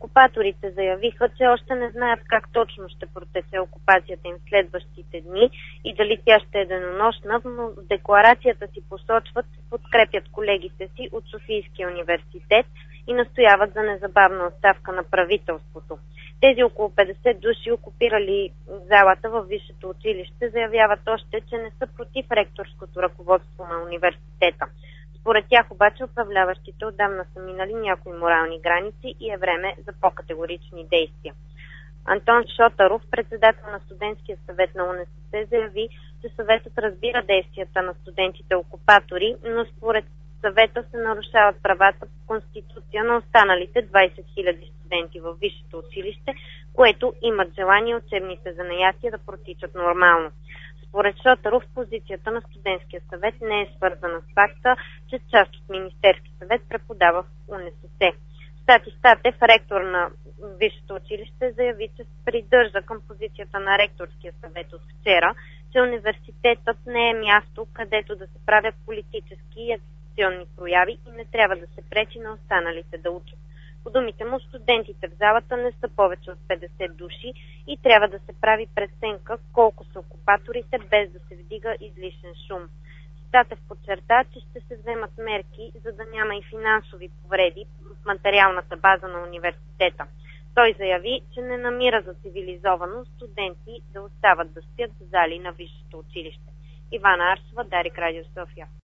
Окупаторите заявиха, че още не знаят как точно ще протече окупацията им в следващите дни и дали тя ще е денонощна, но в декларацията си посочват, че подкрепят колегите си от Софийския университет и настояват за незабавна оставка на правителството. Тези около 50 души, окупирали залата във висшето училище, заявяват още, че не са против ректорското ръководство на университета. Според тях обаче управляващите отдавна са минали някои морални граници и е време за по-категорични действия. Антон Шотаров, председател на студентския съвет на УНСС, заяви, че съветът разбира действията на студентите-окупатори, но според съвета се нарушават правата по Конституция на останалите 20 000 студенти във висшето училище, което имат желание учебните занятия да протичат нормално. Според Шотаров, позицията на студентския съвет не е свързана с факта, че част от Министерски съвет преподава в УНСС. Стати Статев, ректор на висшето училище, заяви, че се придържа към позицията на ректорския съвет от вчера, че университетът не е място, където да се правят политически и агитационни прояви и не трябва да се пречи на останалите да учат. По думите му, студентите в залата не са повече от 50 души и трябва да се прави преценка колко са окупаторите, без да се вдига излишен шум. Статев подчерта, че ще се вземат мерки, за да няма и финансови повреди в материалната база на университета. Той заяви, че не намира за цивилизовано студенти да остават да спят в зали на висшето училище. Ивана Арсова, Дарик, Радио София.